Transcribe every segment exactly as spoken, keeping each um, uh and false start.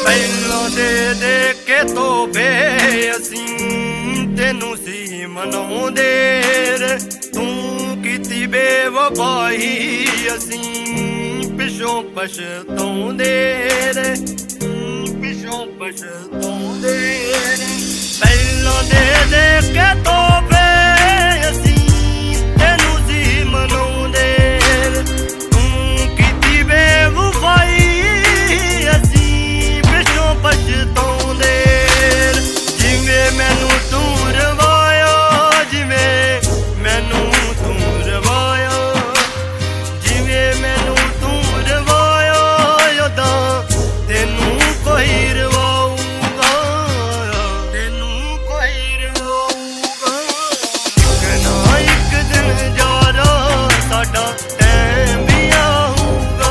ਪਹਿਲੋਂ ਦੇ ਦੇ ਕੇ ਤੋਬੇ ਅਸੀਂ ਤੈਨੂੰ ਸੀ ਮਨਾਉਂਦੇ ਤੂੰ ਕੀਤੀ ਬੇਵਫਾਈ ਅਸੀਂ ਪਿਛੋਂ ਪਛਤਾਉਂਦੇ ਪਿਛੋਂ ਪਛਤਾਉਂਦੇ ਪਹਿਲੋਂ ਦੇ ਦੇ ਕੇ ਤੋਬੇ ਅਸੀਂ ਤੈਨੂੰ ਸੀ ਮਨਾਉਂਦੇ ਤੂੰ ਕੀਤੀ ਬੇਵਫਾਈ ਪਛਤਾਉਂਦੇ ਜਿਵੇਂ ਮੈਨੂੰ ਤੂੰ ਰਵਾਇਆ ਜਿਵੇਂ ਮੈਨੂੰ ਤੂੰ ਰਵਾਇਆ ਜਿਵੇਂ ਮੈਨੂੰ ਤੂੰ ਰਵਾਇਆ ਉਦਾਂ ਤੈਨੂੰ ਕੋਈ ਰਵਾਊਗਾ ਤੈਨੂੰ ਕੋਈ ਰਵਾਊਗਾ ਇੱਕ ਨਾ ਇੱਕ ਦਿਨ ਯਾਰਾ ਸਾਡਾ ਟਾਈਮ ਵੀ ਆਊਗਾ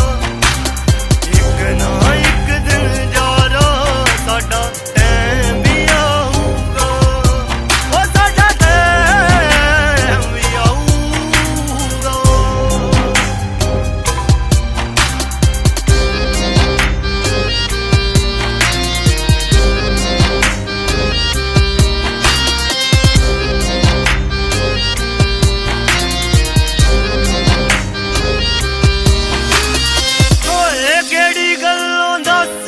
ਇੱਕ ਨਾ ਇੱਕ ਦਿਨ ਸਾਡਾ ਟਾਈਮ ਵੀ ਆਊਗਾ ਉਹ ਸਾਡਾ ਟਾਈਮ ਵੀ ਆਊਗਾ ਓਏ ਕਿਹੜੀ ਗੱਲੋਂ ਦੱਸ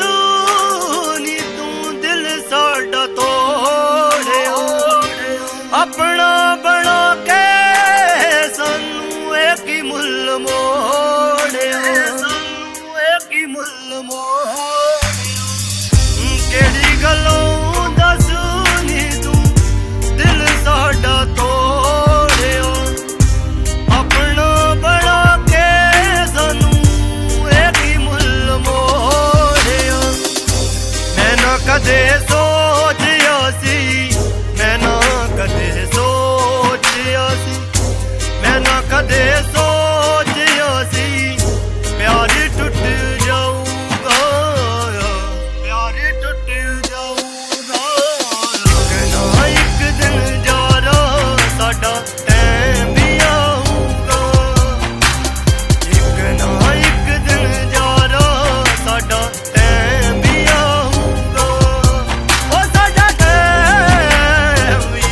ਆਪਣਾ ਬਣਾ ਕੇ ਸਾਨੂੰ ਇੱਕ ਹੀ ਮੁੱਲ ਮੋੜਿਆ ਸਾਨੂੰ ਇੱਕ ਹੀ ਮੁੱਲ ਮੋੜਿਆ ਕਿਹੜੀ ਗੱਲੋਂ ਦੱਸ ਨੀ ਤੂੰ ਦਿਲ ਸਾਡਾ ਤੋੜਿਆ ਆਪਣਾ ਬਣਾ ਕੇ ਸਾਨੂੰ ਇੱਕ ਹੀ ਮੁੱਲ ਮੋੜਿਆ ਮੈਂ ਨਾ ਕਦੇ ਸੋਚਿਆ ਸੀ ਮੈਂ ਨਾ ਕਦੇ ਸੋਚਿਆ ਸੀ ਮੈਂ ਨਾ ਕਦੇ ਸੋਚਿਆ ਸੀ ਪਿਆਰ ਟੁੱਟ ਜਾਊਗਾ ਪਿਆਰ ਟੁੱਟ ਜਾਊਗਾ ਇੱਕ ਨਾ ਇੱਕ ਦਿਨ ਯਾਰਾ ਸਾਡਾ ਟਾਈਮ ਵੀ ਆਊਗਾ ਇੱਕ ਨਾ ਇੱਕ ਦਿਨ ਯਾਰਾ ਸਾਡਾ ਟਾਈਮ ਵੀ ਆਊਗਾ ਉਹ ਸਾਡਾ ਟਾਈਮ ਵੀ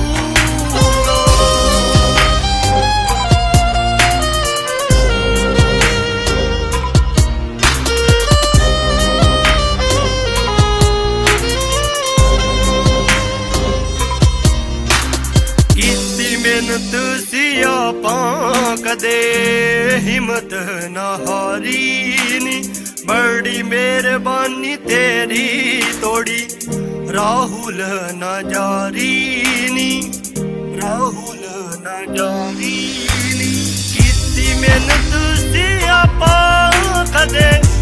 ਕੀਤੀ ਮਿਹਨਤ ਸੀ ਆਪਾਂ ਕਦੇ ਹਿੰਮਤ ਨਾ ਹਾਰੀ ਨੀ ਬੜੀ ਮਿਹਰਬਾਨੀ ਤੇਰੀ ਤੋੜੀ ਰਾਹੁਲ ਨਾ ਜਾਰੀ ਨੀ ਰਾਹੁਲ ਨਾ ਜਾਰੀ ਨੀ ਕੀਤੀ ਮਿਹਨਤ ਸੀ ਆਪਾਂ ਕਦੇ